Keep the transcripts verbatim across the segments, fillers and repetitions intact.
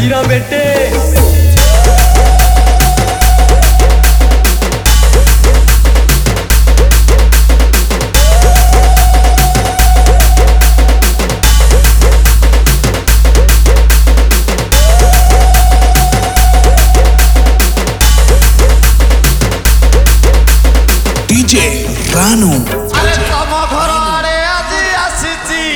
हीरा बेटे डीजे रानू अरे तम घर आड़े आज आसीची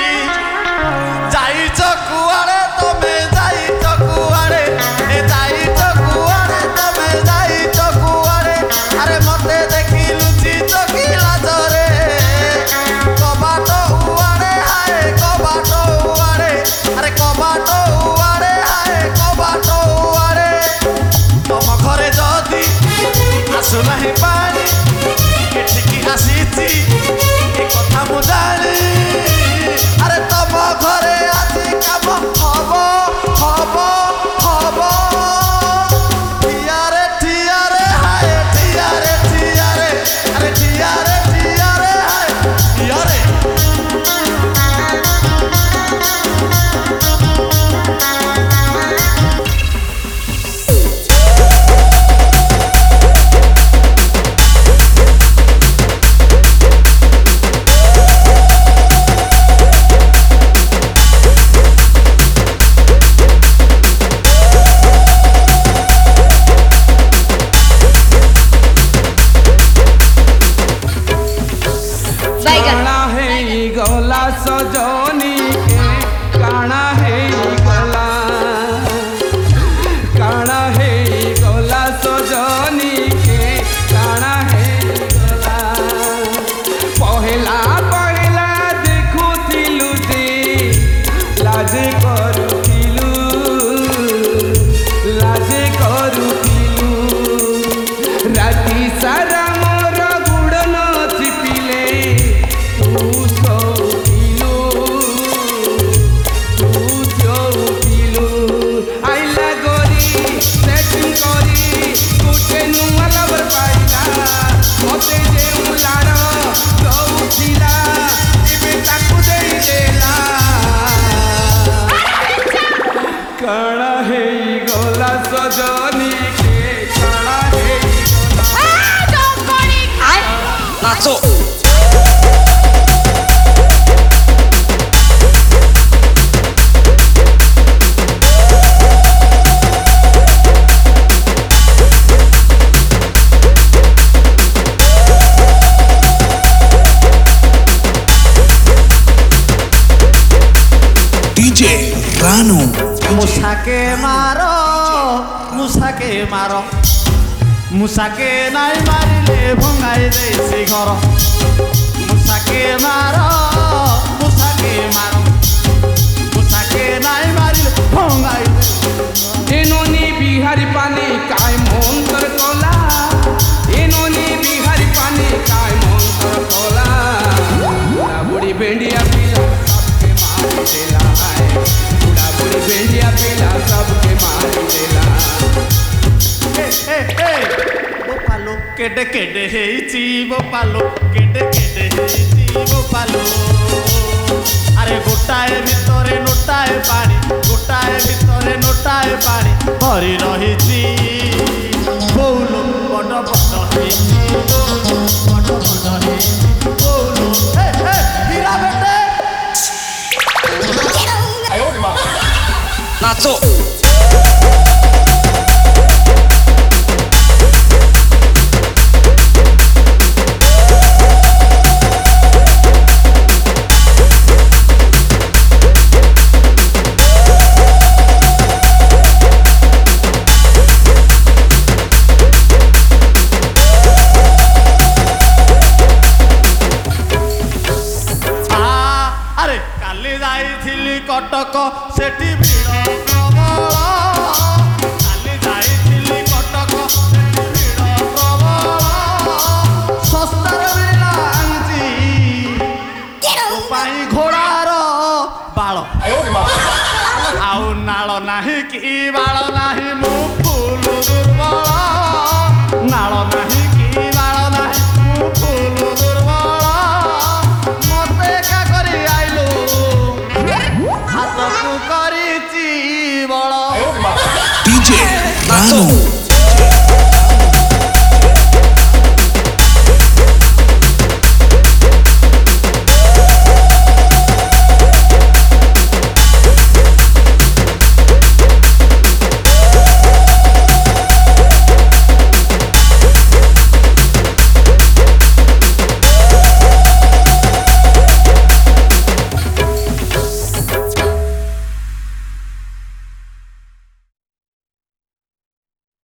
जाइच कुआड़े तमे जाइच कुआड़े ए जाइच कुआड़े तमे जाइच कुआड़े अरे मते देखी लुची चकिला जरे कबाट उआड़े हाय कबाट उआड़े अरे कबाट उआड़े हाय कबाट उआड़े तम घरे जदी आसु नाही पानी एठिकी आसीची ए कथा मु जानी अरे तम घरे आजी काम हब हब हब ठियारे ठियारे हाय ठियारे ठियारे अरे ठियारे ठियारे हाय ठियारे काना है गला सजनी के काना है गला काना है गला सजनी के काना है गला पहला पहला देखुथिलु जे लाज करुथिलु लाज करुथिलु राति सारा मोर गुड़ न चिपिले काना है गला सजनी के काना है नाचो डीजे रानू मुसाके मारो मुसाके मारो मुसाके नाई मारिले भंगाई देसी घर मुसाके मारो मुसाके मारो मुसाके नाई मारिले भंगाई एनोनी बिहारी पानी काय मंत्र कोला एनोनी बिहारी पानी काय मंत्र कोला बुढ़ा बुढ़ी भेंडिया पिला सबके मार देला है बुढ़ा बुढ़ी भेंडिया पिला सबके मार देला ए ए ए बोपालो केडे केडे हेची बोपालो केडे केडे हेची बोपालो अरे गोटाए भितरे नोटाए पानी गोटाए भितरे नोटाए पानी भरी रहिची बोलो बड़ बड़ हेची बड़ बड़ हेची बोलो ए ए हीरा बेटे नाचो कटक सेठी भिड़ प्रबल काली जाइथिली कटक सेठी भिड़ प्रबल सस्तार मिला आंची पाई घोड़ार बाल आउ नाल नाही कि बाल नाही मु फूल दुर्बल नाल नाही कि बाल नाही मु फूल दुर्बल मते का करी आइलो हाथ को करी बड़ रानू